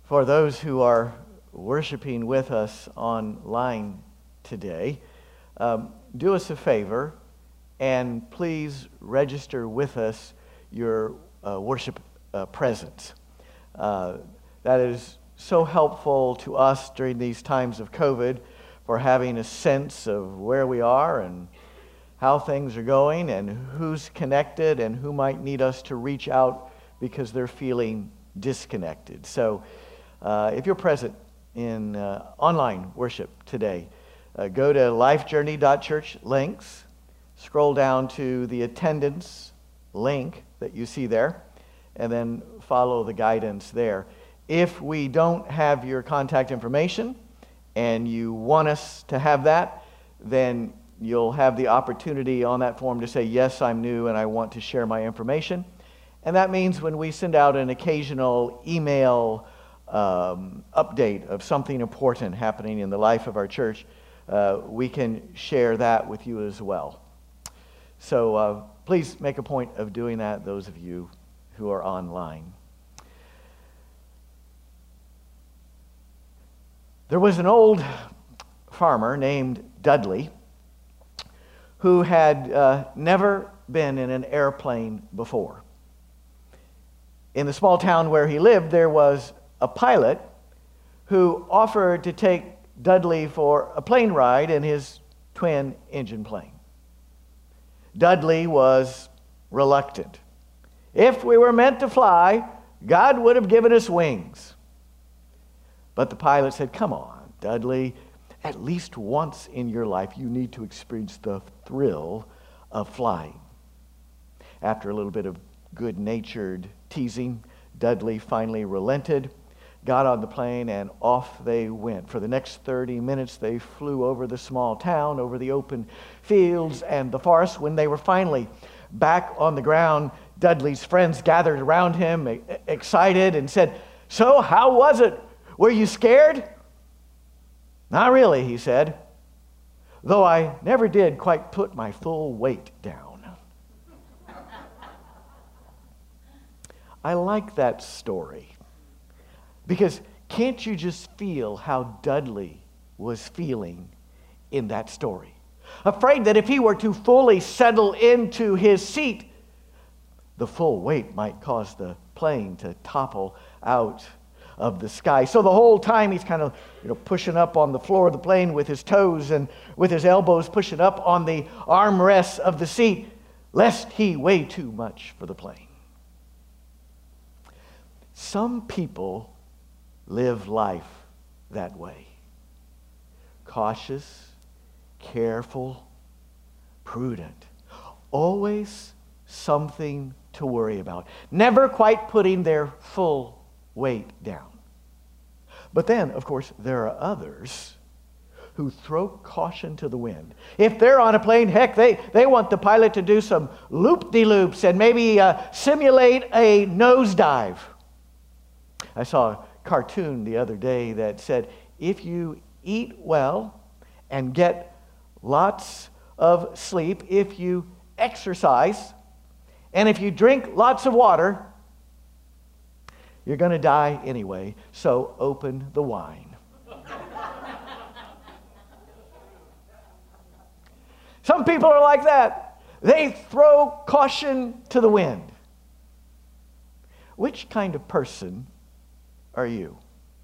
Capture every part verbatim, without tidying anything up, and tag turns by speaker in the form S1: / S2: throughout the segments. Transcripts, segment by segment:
S1: For those who are worshiping with us online today, um, do us a favor and please register with us your uh, worship uh, presence. Uh, that is so helpful to us during these times of COVID for having a sense of where we are and how things are going and who's connected and who might need us to reach out because they're feeling disconnected. So uh, if you're present in uh, online worship today, uh, go to life journey dot church links, scroll down to the attendance link that you see there, and then follow the guidance there. If we don't have your contact information and you want us to have that, then you'll have the opportunity on that form to say, yes, I'm new and I want to share my information. And that means when we send out an occasional email um, update of something important happening in the life of our church, uh, we can share that with you as well. So uh, please make a point of doing that, those of you who are online. There was an old farmer named Dudley who had uh, never been in an airplane before. In the small town where he lived, there was a pilot who offered to take Dudley for a plane ride in his twin-engine plane. Dudley was reluctant. If we were meant to fly, God would have given us wings. But the pilot said, come on, Dudley, at least once in your life you need to experience the thrill of flying. After a little bit of good-natured teasing, Dudley finally relented, got on the plane, and off they went. For the next thirty minutes, they flew over the small town, over the open fields and the forest. When they were finally back on the ground, Dudley's friends gathered around him, excited, and said, so how was it? Were you scared? Not really, he said, though I never did quite put my full weight down. I like that story because can't you just feel how Dudley was feeling in that story? Afraid that if he were to fully settle into his seat, the full weight might cause the plane to topple out of the sky. So the whole time he's kind of, you know, pushing up on the floor of the plane with his toes and with his elbows pushing up on the armrests of the seat, lest he weigh too much for the plane. Some people live life that way. Cautious, careful, prudent. Always something to worry about. Never quite putting their full weight down. But then, of course, there are others who throw caution to the wind. If they're on a plane, heck, they, they want the pilot to do some loop-de-loops and maybe uh, simulate a nosedive. I saw a cartoon the other day that said, if you eat well and get lots of sleep, if you exercise, and if you drink lots of water, you're going to die anyway, so open the wine. Some people are like that. They throw caution to the wind. Which kind of person are you?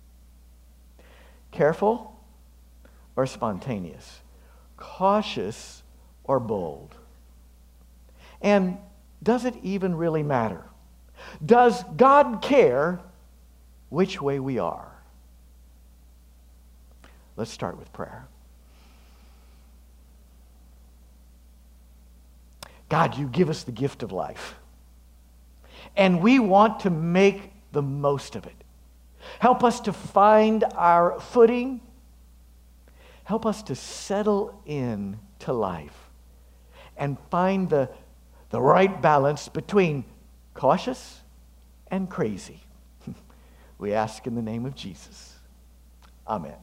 S1: Careful or spontaneous? Cautious or bold? And does it even really matter? Does God care which way we are? Let's start with prayer. God, you give us the gift of life, and we want to make the most of it. Help us to find our footing. Help us to settle in to life and find the, the right balance between cautious and crazy. We ask in the name of Jesus. Amen.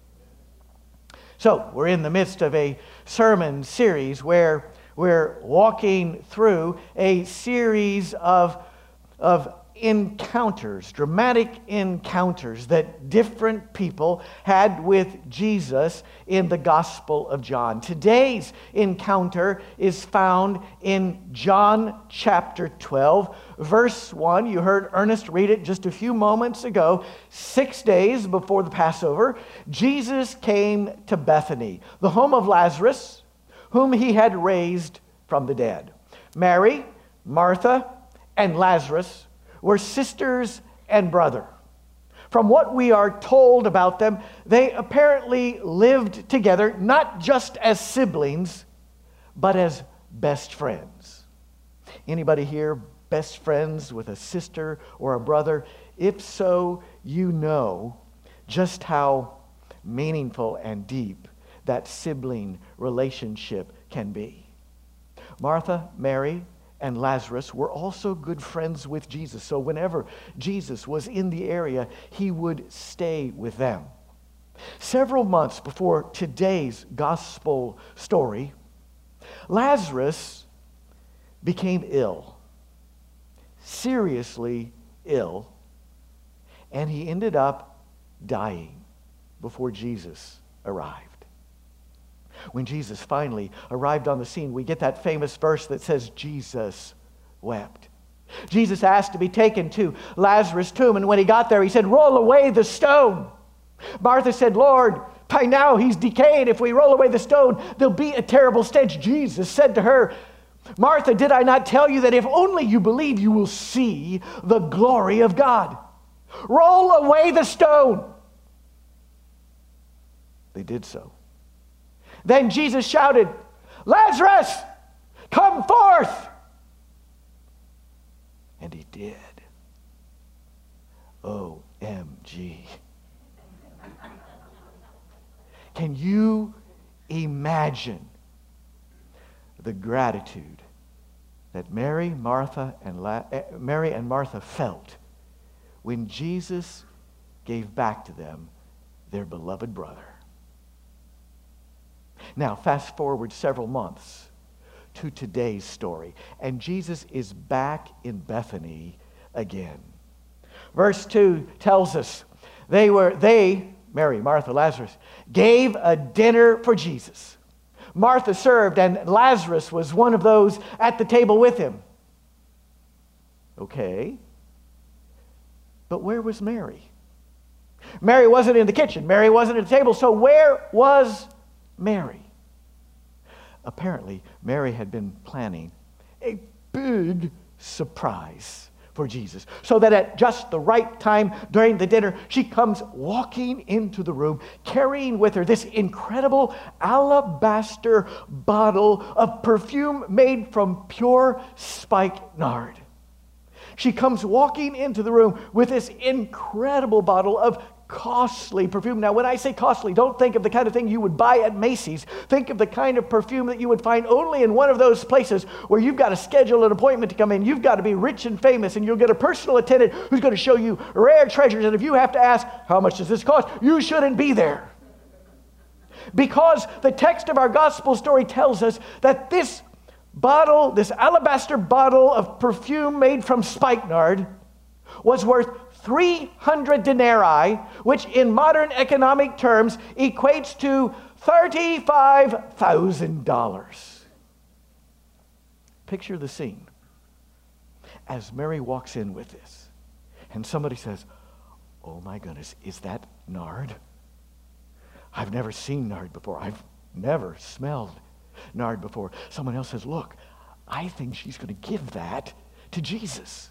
S1: So, we're in the midst of a sermon series where we're walking through a series of, of encounters, dramatic encounters that different people had with Jesus in the Gospel of John. Today's encounter is found in John chapter twelve, verse one. You heard Ernest read it just a few moments ago. Six days before the Passover, Jesus came to Bethany, the home of Lazarus, whom he had raised from the dead. Mary, Martha, and Lazarus were sisters and brother. From what we are told about them, they apparently lived together, not just as siblings, but as best friends. Anybody here best friends with a sister or a brother? If so, you know just how meaningful and deep that sibling relationship can be. Martha, Mary, and Lazarus were also good friends with Jesus. So whenever Jesus was in the area, he would stay with them. Several months before today's gospel story, Lazarus became ill, seriously ill, and he ended up dying before Jesus arrived. When Jesus finally arrived on the scene, we get that famous verse that says, Jesus wept. Jesus asked to be taken to Lazarus' tomb, and when he got there, he said, roll away the stone. Martha said, Lord, by now he's decayed. If we roll away the stone, there'll be a terrible stench. Jesus said to her, Martha, did I not tell you that if only you believe, you will see the glory of God? Roll away the stone. They did so. Then Jesus shouted, Lazarus, come forth. And he did. O M G. Can you imagine the gratitude that Mary, Martha, and La- Mary and Martha felt when Jesus gave back to them their beloved brother? Now, fast forward several months to today's story, and Jesus is back in Bethany again. Verse two tells us they were, they, Mary, Martha, Lazarus, gave a dinner for Jesus. Martha served, and Lazarus was one of those at the table with him. Okay. But where was Mary? Mary wasn't in the kitchen. Mary wasn't at the table. So where was Mary? Apparently, Mary had been planning a big surprise for Jesus, so that at just the right time during the dinner, she comes walking into the room, carrying with her this incredible alabaster bottle of perfume made from pure spikenard. She comes walking into the room with this incredible bottle of costly perfume. Now, when I say costly, don't think of the kind of thing you would buy at Macy's. Think of the kind of perfume that you would find only in one of those places where you've got to schedule an appointment to come in. You've got to be rich and famous, and you'll get a personal attendant who's going to show you rare treasures. And if you have to ask, how much does this cost? You shouldn't be there. Because the text of our gospel story tells us that this bottle, this alabaster bottle of perfume made from spikenard, was worth three hundred denarii, which in modern economic terms equates to thirty-five thousand dollars. Picture the scene as Mary walks in with this, and somebody says, oh my goodness, is that nard? I've never seen nard before. I've never smelled nard before. Someone else says, look, I think she's going to give that to Jesus.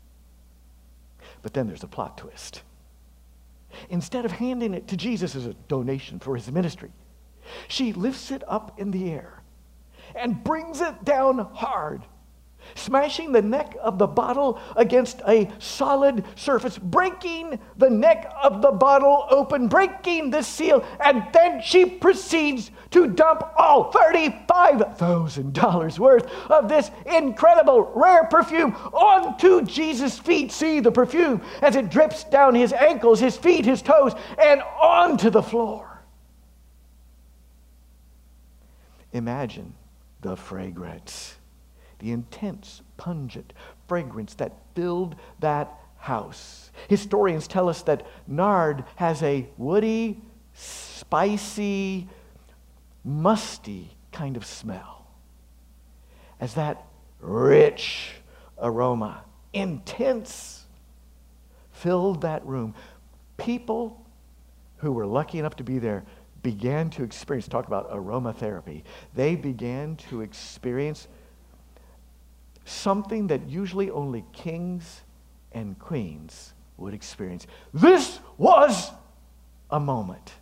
S1: But then there's a plot twist. Instead of handing it to Jesus as a donation for his ministry, she lifts it up in the air and brings it down hard, smashing the neck of the bottle against a solid surface, breaking the neck of the bottle open, breaking the seal, and then she proceeds to dump all thirty-five thousand dollars worth of this incredible rare perfume onto Jesus' feet. See the perfume as it drips down his ankles, his feet, his toes, and onto the floor. Imagine the fragrance, the intense, pungent fragrance that filled that house. Historians tell us that nard has a woody, spicy, musty kind of smell, as that rich aroma, intense, filled that room. People who were lucky enough to be there began to experience, talk about aromatherapy, they began to experience something that usually only kings and queens would experience. This was a moment.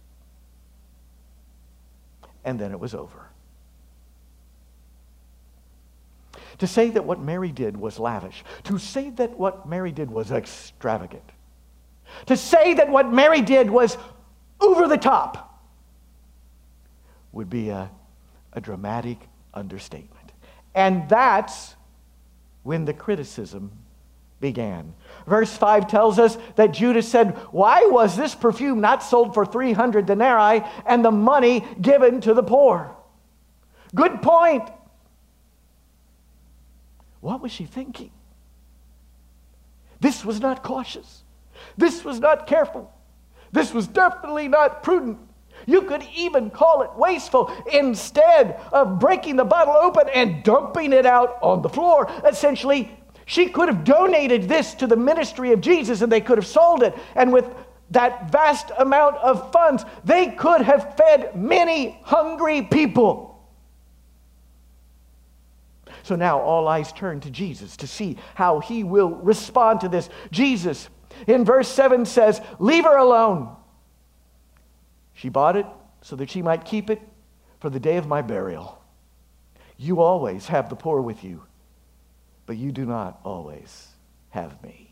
S1: And then it was over. To say that what Mary did was lavish, to say that what Mary did was extravagant, to say that what Mary did was over the top, would be a, a dramatic understatement. And that's when the criticism began. Verse five tells us that Judas said, "Why was this perfume not sold for three hundred denarii and the money given to the poor?" Good point. What was she thinking? This was not cautious. This was not careful. This was definitely not prudent. You could even call it wasteful. Instead of breaking the bottle open and dumping it out on the floor, essentially, she could have donated this to the ministry of Jesus and they could have sold it. And with that vast amount of funds, they could have fed many hungry people. So now all eyes turn to Jesus to see how he will respond to this. Jesus, in verse seven, says, "Leave her alone. She bought it so that she might keep it for the day of my burial. You always have the poor with you, but you do not always have me."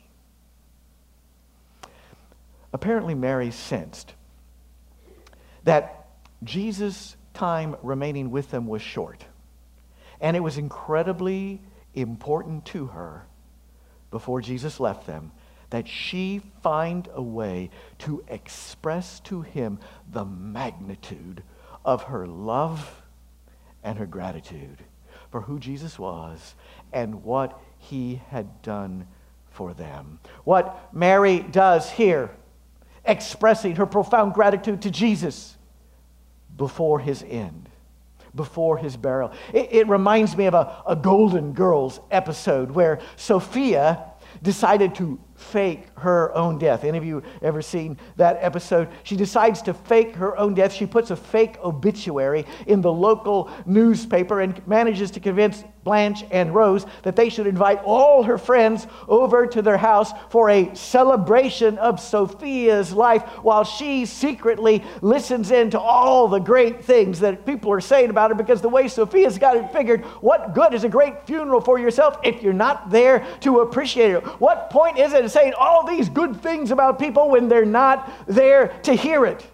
S1: Apparently, Mary sensed that Jesus' time remaining with them was short. And it was incredibly important to her, before Jesus left them, that she find a way to express to him the magnitude of her love and her gratitude for who Jesus was and what he had done for them. What Mary does here, expressing her profound gratitude to Jesus before his end, before his burial. It, it reminds me of a, a Golden Girls episode where Sophia decided to fake her own death. Any of you ever seen that episode? She decides to fake her own death. She puts a fake obituary in the local newspaper and manages to convince Blanche and Rose that they should invite all her friends over to their house for a celebration of Sophia's life, while she secretly listens in to all the great things that people are saying about her, because the way Sophia's got it figured, what good is a great funeral for yourself if you're not there to appreciate it? What point is it in saying all these good things about people when they're not there to hear it?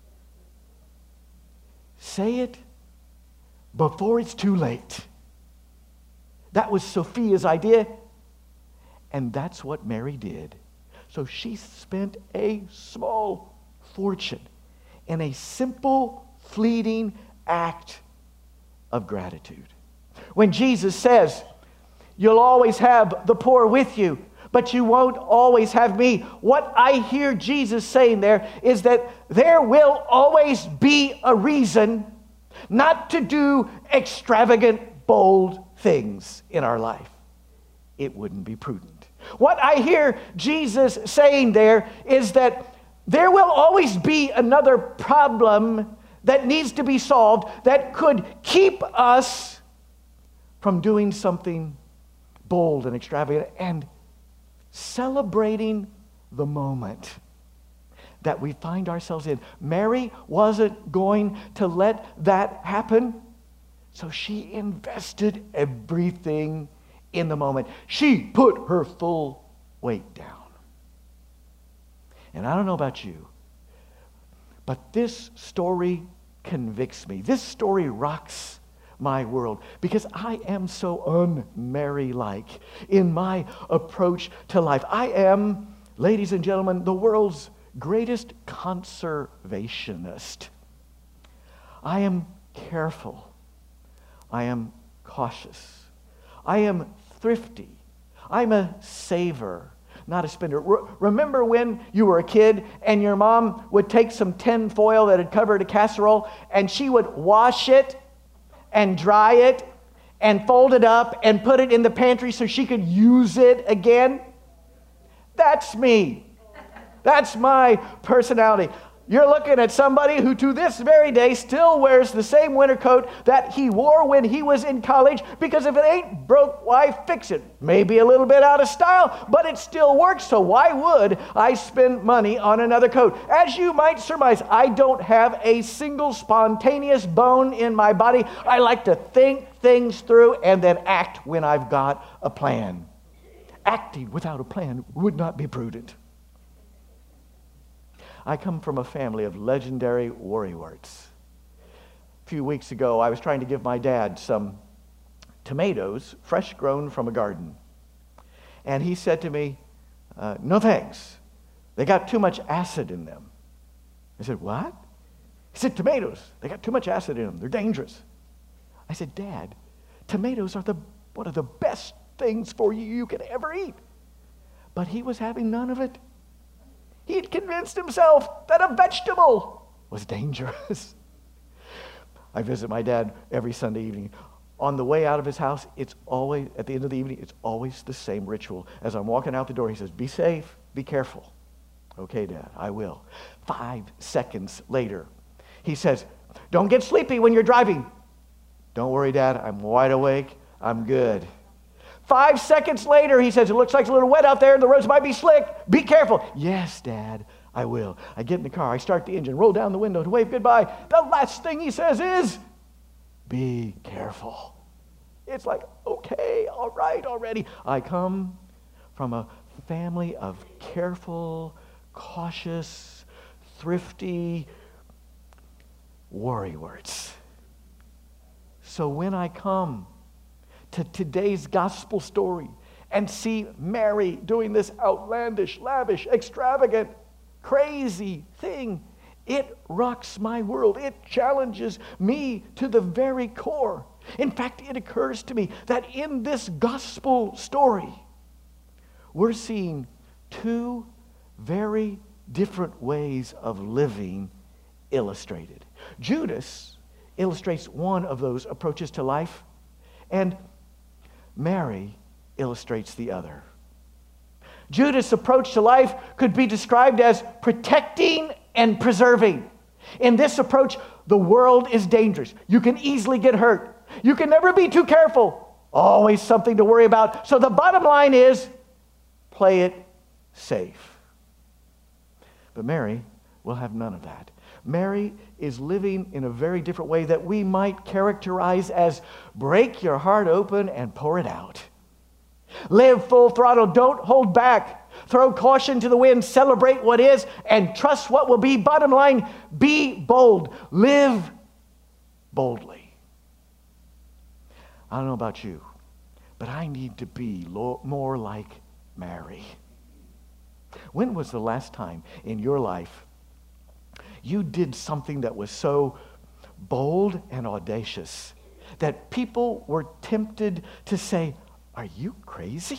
S1: Say it before it's too late. That was Sophia's idea, and that's what Mary did. So she spent a small fortune in a simple, fleeting act of gratitude. When Jesus says, "You'll always have the poor with you, but you won't always have me," what I hear Jesus saying there is that there will always be a reason not to do extravagant, bold things in our life. It wouldn't be prudent. What I hear Jesus saying there is that there will always be another problem that needs to be solved that could keep us from doing something bold and extravagant and celebrating the moment that we find ourselves in. Mary wasn't going to let that happen, so she invested everything in the moment. She put her full weight down. And I don't know about you, but this story convicts me. This story rocks my world, because I am so un-Mary-like in my approach to life. I am, ladies and gentlemen, the world's greatest conservationist. I am careful. I am cautious. I am thrifty. I'm a saver, not a spender. Re- remember when you were a kid and your mom would take some tin foil that had covered a casserole and she would wash it and dry it and fold it up and put it in the pantry so she could use it again? That's me. That's my personality. You're looking at somebody who to this very day still wears the same winter coat that he wore when he was in college, because if it ain't broke, why fix it? Maybe a little bit out of style, but it still works, so why would I spend money on another coat? As you might surmise, I don't have a single spontaneous bone in my body. I like to think things through and then act when I've got a plan. Acting without a plan would not be prudent. I come from a family of legendary worrywarts. A few weeks ago, I was trying to give my dad some tomatoes, fresh grown from a garden. And he said to me, uh, no thanks. They got too much acid in them. I said, what? He said, tomatoes. They got too much acid in them. They're dangerous. I said, Dad, tomatoes are the one of the best things for you you could ever eat. But he was having none of it. He had convinced himself that a vegetable was dangerous. I visit my dad every Sunday evening. On the way out of his house, it's always, at the end of the evening, it's always the same ritual. As I'm walking out the door, he says, be safe, be careful. Okay, Dad, I will. Five seconds later, he says, don't get sleepy when you're driving. Don't worry, Dad, I'm wide awake, I'm good. Five seconds later, he says, it looks like it's a little wet out there, the roads might be slick. Be careful. Yes, Dad, I will. I get in the car, I start the engine, roll down the window to wave goodbye. The last thing he says is, be careful. It's like, okay, all right, already. I come from a family of careful, cautious, thrifty worrywarts. So when I come to today's gospel story and see Mary doing this outlandish, lavish, extravagant, crazy thing, it rocks my world. It challenges me to the very core. In fact, it occurs to me that in this gospel story, we're seeing two very different ways of living illustrated. Judas illustrates one of those approaches to life, and Mary illustrates the other. Judas' approach to life could be described as protecting and preserving. In this approach, the world is dangerous. You can easily get hurt. You can never be too careful. Always something to worry about. So the bottom line is, play it safe. But Mary will have none of that. Mary is living in a very different way that we might characterize as break your heart open and pour it out. Live full throttle. Don't hold back. Throw caution to the wind. Celebrate what is and trust what will be. Bottom line, be bold. Live boldly. I don't know about you, but I need to be lo- more like Mary. When was the last time in your life you did something that was so bold and audacious that people were tempted to say, are you crazy?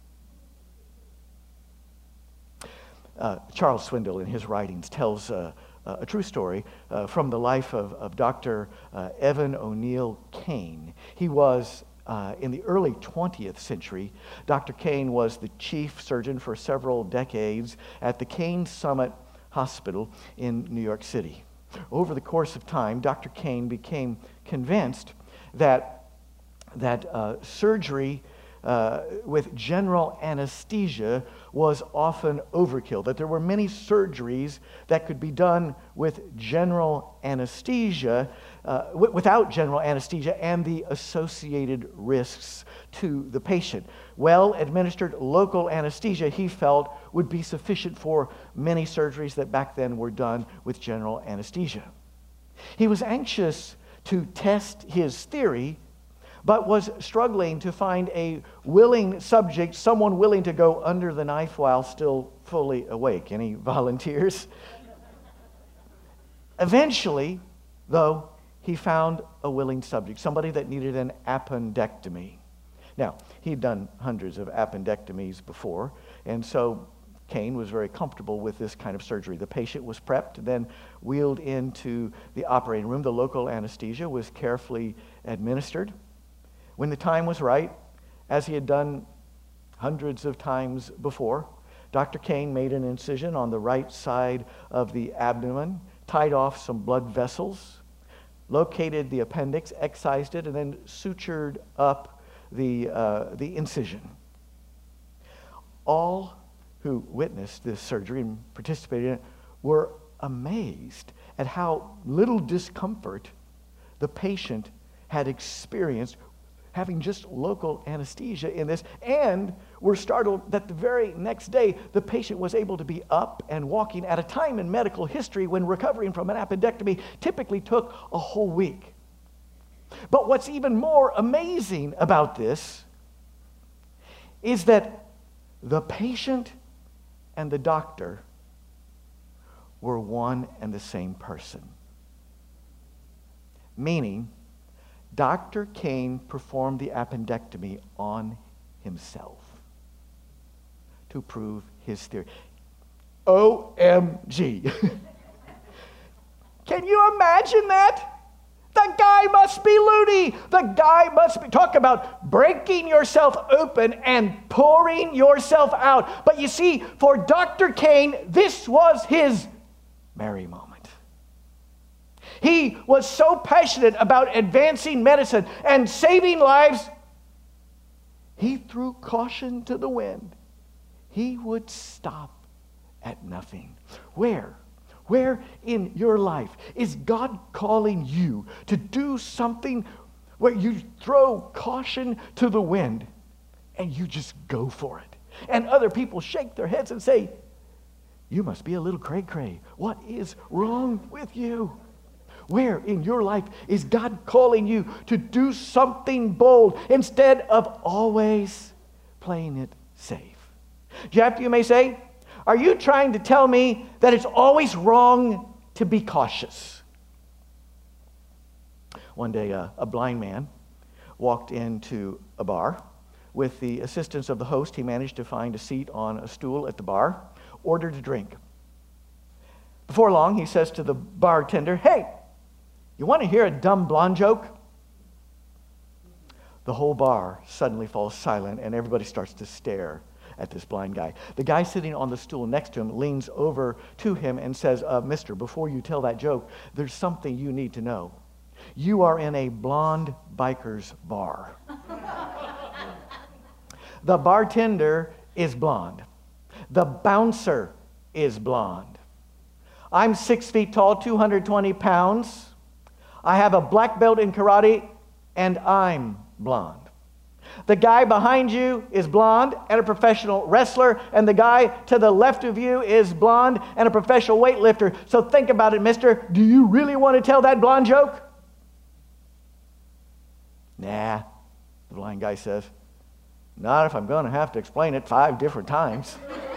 S1: Uh, Charles Swindoll, in his writings, tells uh, a true story uh, from the life of, of Doctor Uh, Evan O'Neill Kane. He was, uh, in the early twentieth century, Doctor Kane was the chief surgeon for several decades at the Kane Summit Hospital in New York City. Over the course of time, Doctor Kane became convinced that, that uh, surgery uh, with general anesthesia was often overkill, that there were many surgeries that could be done with general anesthesia, uh, w- without general anesthesia and the associated risks to the patient. Well-administered local anesthesia, he felt, would be sufficient for many surgeries that back then were done with general anesthesia. He was anxious to test his theory, but was struggling to find a willing subject, someone willing to go under the knife while still fully awake. Any volunteers? Eventually, though, he found a willing subject, somebody that needed an appendectomy. Now, he'd done hundreds of appendectomies before, and so Cain was very comfortable with this kind of surgery. The patient was prepped, then wheeled into the operating room. The local anesthesia was carefully administered. When the time was right, as he had done hundreds of times before, Doctor Cain made an incision on the right side of the abdomen, tied off some blood vessels, located the appendix, excised it, and then sutured up the, uh, the incision. All who witnessed this surgery and participated in it were amazed at how little discomfort the patient had experienced having just local anesthesia in this, and were startled that the very next day the patient was able to be up and walking at a time in medical history when recovering from an appendectomy typically took a whole week. But what's even more amazing about this is that the patient and the doctor were one and the same person. Meaning, Doctor Cain performed the appendectomy on himself to prove his theory. O M G. Can you imagine that? The guy must be loony. The guy must be, talk about breaking yourself open and pouring yourself out. But you see, for Doctor Cain, this was his merry moment. He was so passionate about advancing medicine and saving lives, he threw caution to the wind. He would stop at nothing. Where? Where in your life is God calling you to do something where you throw caution to the wind and you just go for it? And other people shake their heads and say, you must be a little cray-cray. What is wrong with you? Where in your life is God calling you to do something bold instead of always playing it safe? Jeff, you may say, are you trying to tell me that it's always wrong to be cautious? One day, uh, a blind man walked into a bar. With the assistance of the host, he managed to find a seat on a stool at the bar, ordered a drink. Before long, he says to the bartender, hey, you want to hear a dumb blonde joke? The whole bar suddenly falls silent, and everybody starts to stare at this blind guy. The guy sitting on the stool next to him leans over to him and says, uh, mister, before you tell that joke, there's something you need to know. You are in a blonde biker's bar. The bartender is blonde. The bouncer is blonde. I'm six feet tall, two hundred twenty pounds. I have a black belt in karate, and I'm blonde. The guy behind you is blonde and a professional wrestler, and the guy to the left of you is blonde and a professional weightlifter. So think about it, mister. Do you really want to tell that blonde joke? Nah, the blind guy says. Not if I'm going to have to explain it five different times.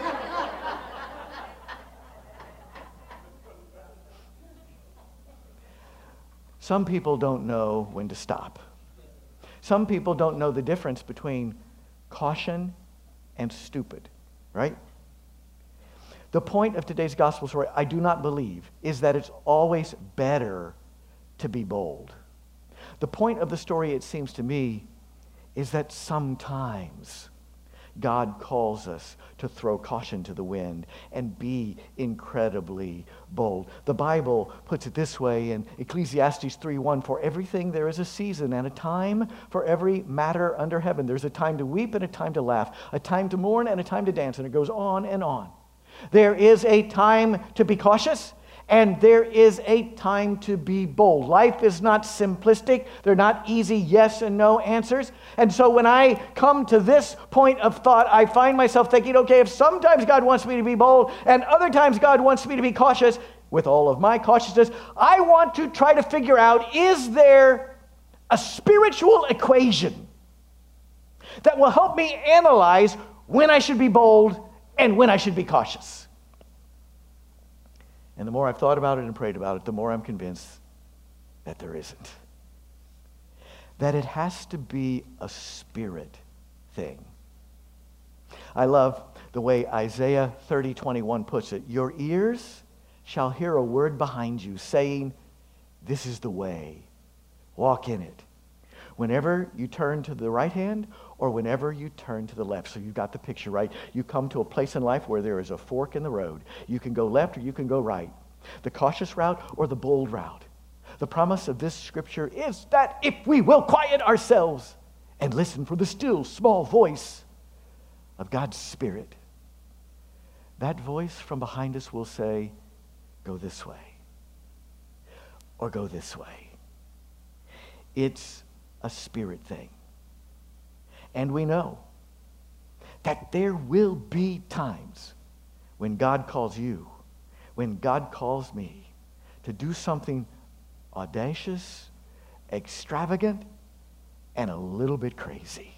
S1: Some people don't know when to stop. Some people don't know the difference between caution and stupid, right? The point of today's gospel story, I do not believe, is that it's always better to be bold. The point of the story, it seems to me, is that sometimes God calls us to throw caution to the wind and be incredibly bold. The Bible puts it this way in Ecclesiastes three one, for everything there is a season and a time for every matter under heaven. There's a time to weep and a time to laugh, a time to mourn and a time to dance, and it goes on and on. There is a time to be cautious, and there is a time to be bold. Life is not simplistic. They're not easy yes and no answers. And so when I come to this point of thought, I find myself thinking, okay, if sometimes God wants me to be bold and other times God wants me to be cautious, with all of my cautiousness, I want to try to figure out, is there a spiritual equation that will help me analyze when I should be bold and when I should be cautious? And the more I've thought about it and prayed about it, the more I'm convinced that there isn't. That it has to be a spirit thing. I love the way Isaiah thirty twenty-one puts it. Your ears shall hear a word behind you saying, this is the way, walk in it. Whenever you turn to the right hand or whenever you turn to the left. So you've got the picture, right? You come to a place in life where there is a fork in the road. You can go left or you can go right. The cautious route or the bold route. The promise of this scripture is that if we will quiet ourselves and listen for the still small voice of God's Spirit, that voice from behind us will say, go this way or go this way. It's a spirit thing. And we know that there will be times when God calls you, when God calls me to do something audacious, extravagant, and a little bit crazy.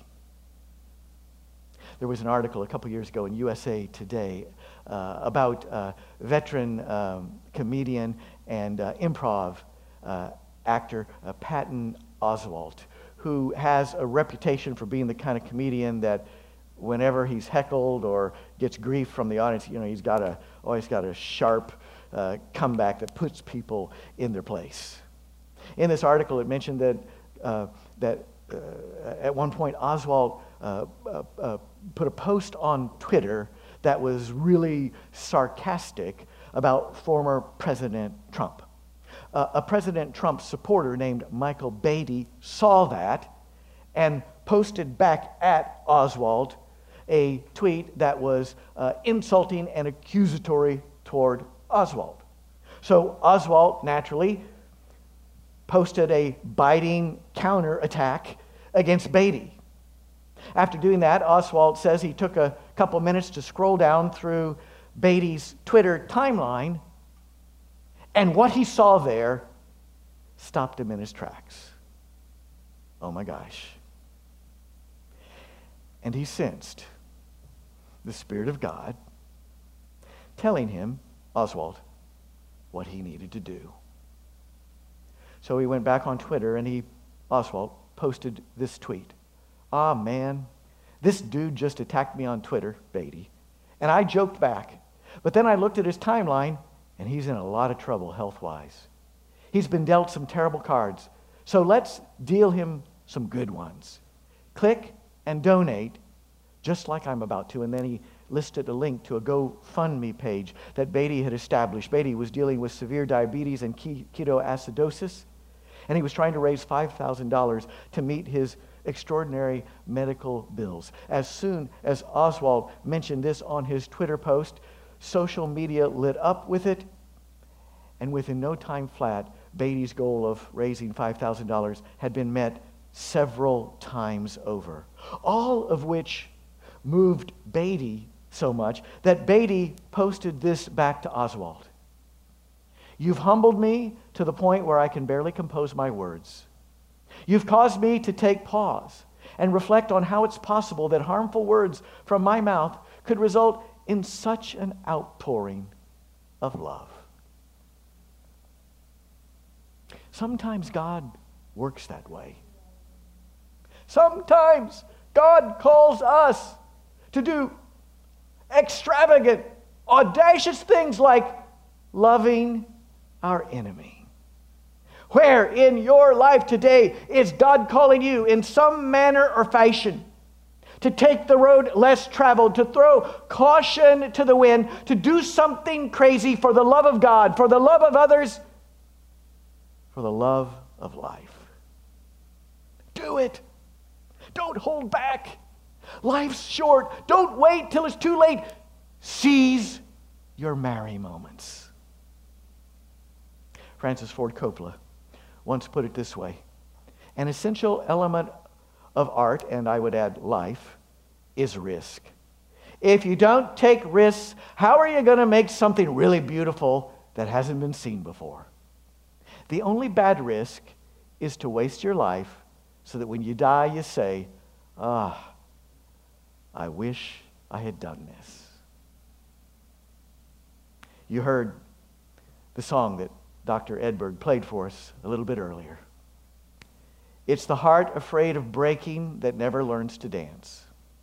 S1: There was an article a couple years ago in U S A Today uh, about uh, veteran um, comedian and uh, improv uh, actor uh, Patton Oswalt, who has a reputation for being the kind of comedian that whenever he's heckled or gets grief from the audience, you know, he's got a always got a sharp uh, comeback that puts people in their place. In this article, it mentioned that uh, that uh, at one point Oswalt uh, uh, uh, put a post on Twitter that was really sarcastic about former President Trump. Uh, a President Trump supporter named Michael Beatty saw that and posted back at Oswalt a tweet that was uh, insulting and accusatory toward Oswalt. So Oswalt naturally posted a biting counterattack against Beatty. After doing that, Oswalt says he took a couple minutes to scroll down through Beatty's Twitter timeline, and what he saw there stopped him in his tracks. Oh my gosh. And he sensed the Spirit of God telling him, Oswalt, what he needed to do. So he went back on Twitter and he, Oswalt, posted this tweet. Ah, man, this dude just attacked me on Twitter, Beatty, and I joked back. But then I looked at his timeline, and he's in a lot of trouble health-wise. He's been dealt some terrible cards, so let's deal him some good ones. Click and donate, just like I'm about to. And then he listed a link to a GoFundMe page that Beatty had established. Beatty was dealing with severe diabetes and ketoacidosis, and he was trying to raise five thousand dollars to meet his extraordinary medical bills. As soon as Oswalt mentioned this on his Twitter post, social media lit up with it, and within no time flat, Beatty's goal of raising five thousand dollars had been met several times over. All of which moved Beatty so much that Beatty posted this back to Oswalt. You've humbled me to the point where I can barely compose my words. You've caused me to take pause and reflect on how it's possible that harmful words from my mouth could result in such an outpouring of love. Sometimes God works that way. Sometimes God calls us to do extravagant, audacious things like loving our enemy. Where in your life today is God calling you in some manner or fashion to take the road less traveled, to throw caution to the wind, to do something crazy for the love of God, for the love of others, for the love of life? Do it. Don't hold back. Life's short. Don't wait till it's too late. Seize your merry moments. Francis Ford Coppola once put it this way: an essential element of art, and I would add life, is risk. If you don't take risks, how are you going to make something really beautiful that hasn't been seen before? The only bad risk is to waste your life so that when you die you say, ah, I wish I had done this. You heard the song that Doctor Edberg played for us a little bit earlier. It's the heart afraid of breaking that never learns to dance.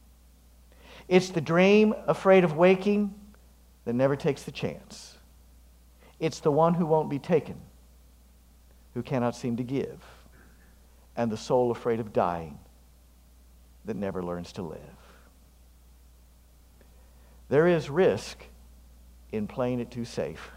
S1: It's the dream afraid of waking that never takes the chance. It's the one who won't be taken, who cannot seem to give, and the soul afraid of dying that never learns to live. There is risk in playing it too safe.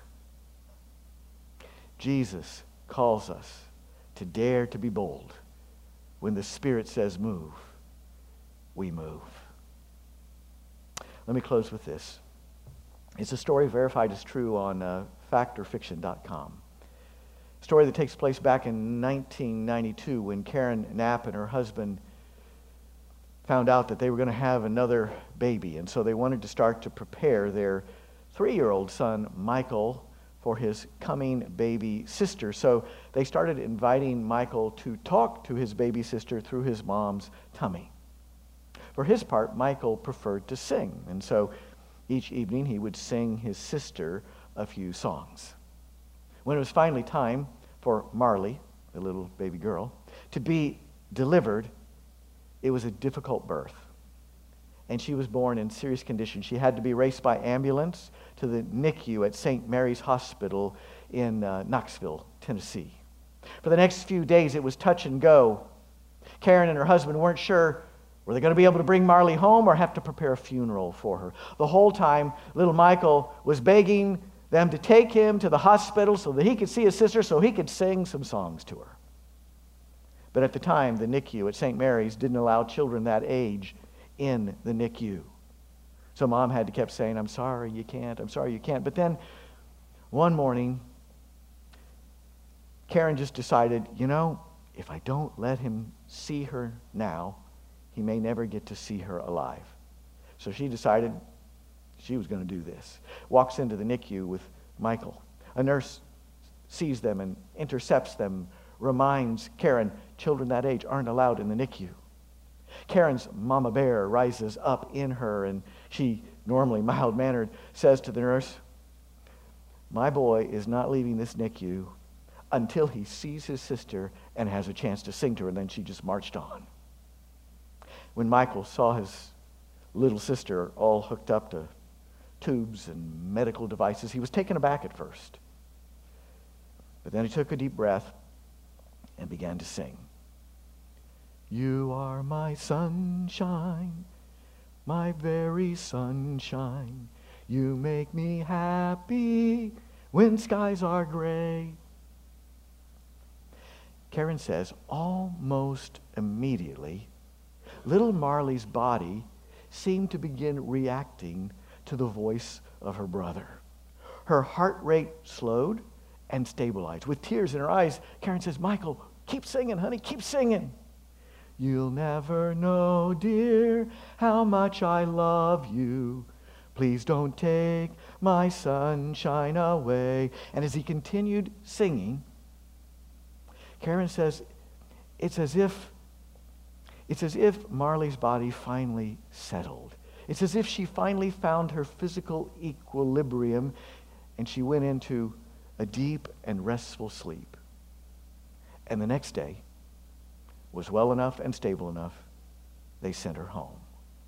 S1: Jesus calls us to dare to be bold. When the Spirit says move, we move. Let me close with this. It's a story verified as true on uh, fact or fiction dot com. A story that takes place back in nineteen ninety-two when Karen Knapp and her husband found out that they were going to have another baby. And so they wanted to start to prepare their three-year-old son, Michael, for his coming baby sister. So they started inviting Michael to talk to his baby sister through his mom's tummy. For his part, Michael preferred to sing. And so each evening he would sing his sister a few songs. When it was finally time for Marley, the little baby girl, to be delivered, it was a difficult birth. And she was born in serious condition. She had to be raced by ambulance to the N I C U at Saint Mary's Hospital in uh, Knoxville, Tennessee. For the next few days, it was touch and go. Karen and her husband weren't sure, were they going to be able to bring Marley home or have to prepare a funeral for her? The whole time, little Michael was begging them to take him to the hospital so that he could see his sister, so he could sing some songs to her. But at the time, the N I C U at Saint Mary's didn't allow children that age in the N I C U. So Mom had to keep saying, I'm sorry, you can't, I'm sorry, you can't. But then one morning, Karen just decided, you know, if I don't let him see her now, he may never get to see her alive. So she decided she was going to do this. Walks into the N I C U with Michael. A nurse sees them and intercepts them, reminds Karen, children that age aren't allowed in the N I C U. Karen's mama bear rises up in her, and she, normally mild-mannered, says to the nurse, my boy is not leaving this N I C U until he sees his sister and has a chance to sing to her. And then she just marched on. When Michael saw his little sister all hooked up to tubes and medical devices, he was taken aback at first. But then he took a deep breath and began to sing. You are my sunshine, my very sunshine. You make me happy when skies are gray. Karen says, almost immediately, little Marley's body seemed to begin reacting to the voice of her brother. Her heart rate slowed and stabilized. With tears in her eyes, Karen says, Michael, keep singing, honey, keep singing. You'll never know, dear, how much I love you. Please don't take my sunshine away. And as he continued singing, Karen says, it's as if, it's as if Marley's body finally settled. It's as if she finally found her physical equilibrium and she went into a deep and restful sleep. And the next day was well enough and stable enough, they sent her home.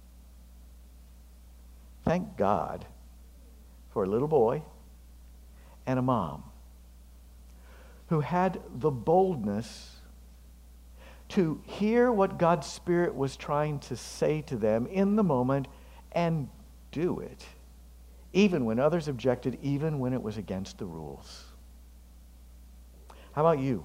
S1: Thank God for a little boy and a mom who had the boldness to hear what God's Spirit was trying to say to them in the moment and do it, even when others objected, even when it was against the rules. How about you?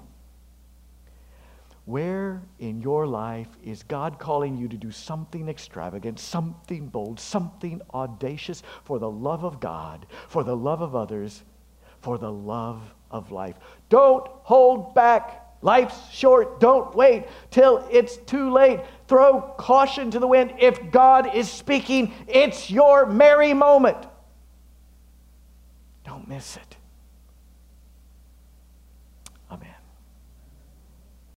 S1: Where in your life is God calling you to do something extravagant, something bold, something audacious for the love of God, for the love of others, for the love of life? Don't hold back. Life's short. Don't wait till it's too late. Throw caution to the wind. If God is speaking, it's your merry moment. Don't miss it.